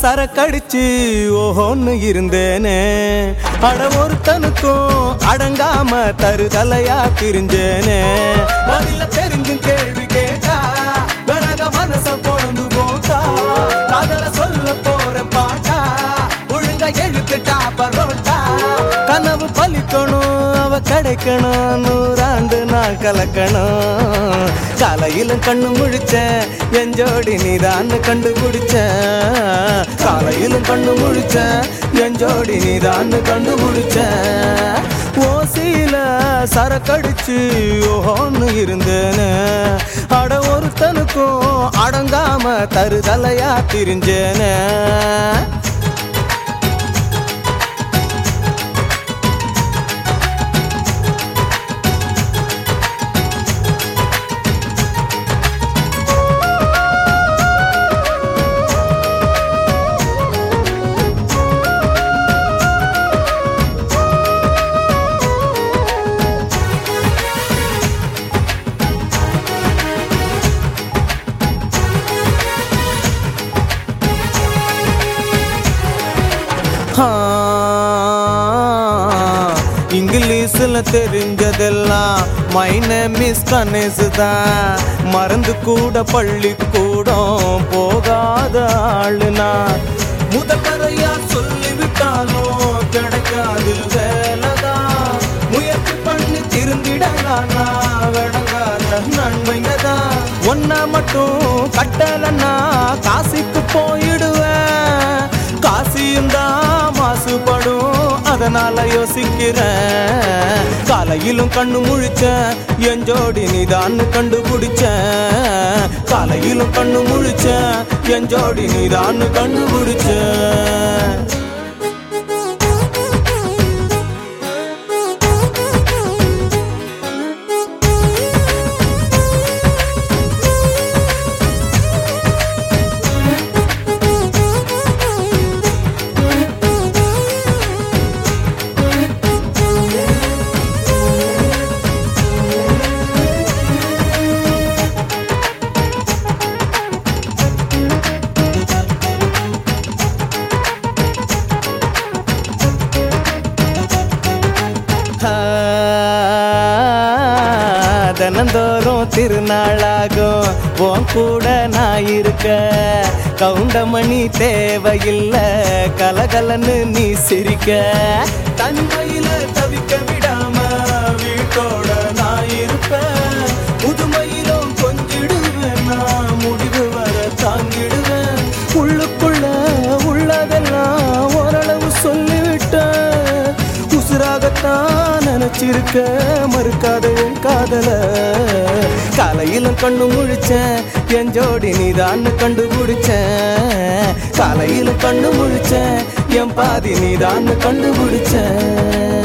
சரக்கடிச்சு ஓஹோன்னு இருந்தேனே அட ஒருத்தனுக்கும் அடங்காம தருதலையா திரிஞ்சேனே பதில தெரிஞ்சும் கேள்வி கேட்டா விலக மனச பொழுது போட்டா காதல சொல்ல போற பாட்டா ஒழுங்கா எழுத்துட்டா பரோட்டா கனவு பலிக்கணும் அவ கிடைக்கணும் நூறாண்டு நான் கலக்கணும் காலையிலும் கண்ணு முழிச்சேன் என் ஜோடி நீதான்னு கண்டுபிடிச்சேன் காலையிலும் கண்ணு முழிச்சேன் என் ஜோடி நீதான்னு கண்டுபிடிச்சேன் ஓசியில சரக்கடிச்சு ஓஹோன்னு இருந்தேன்னு அட ஒருத்தனுக்கும் அடங்காம தருதலையா திரிஞ்சேனே இங்கிலீஷ்ல தெரிஞ்சதெல்லாம் மை நேம் இஸ் கணேஷ் தான் மறந்து கூட பள்ளிக்கூடம் போகாத ஆளுனா முதல்வரையா சொல்லிவிட்டாலும் கிடைக்காது வேலைதான் முயற்சி பண்ணி திருந்திடலானா விளங்காத நன்மைங்கதான் ஒன்னா மட்டும் கட்டலன்னா காசிக்கு போயிடுவேன் காசியும் தான் மாசுபடும் அதனால யோசிக்கிறேன் காலையிலும் கண்ணு முழிச்சேன் என் ஜோடி நீதான்னு கண்டுபிடிச்சேன் காலையிலும் கண்ணு முழிச்சேன் என் ஜோடி நீதான்னு கண்டுபிடிச்சேன் தினந்தோறும் திருநாளாகும் உன் கூட நான் இருக்க கவுண்டமணி தேவையில்லை கலகலன்னு நீ சிரிக்க தனிமையில தவிக்க விடாம வீட்டோட நான் இருப்பேன் புதுமையிலும் கொஞ்சிடுவேன் நான் முடிவு வர தாங்கிடுவேன் உள்ளுக்குள்ள உள்ளதெல்லாம் ஓரளவு சொல்லிவிட்டேன் உசுராகத்தான் நினைச்சிருக்க மறுக்காத என் காதல காலையிலும் கண்ணு முழிச்சேன் என் ஜோடி நீதான்னு கண்டுபிடிச்சேன் காலையிலும் கண்ணு முழிச்சேன் என் பாதி நீதான்னு கண்டுபிடிச்சேன்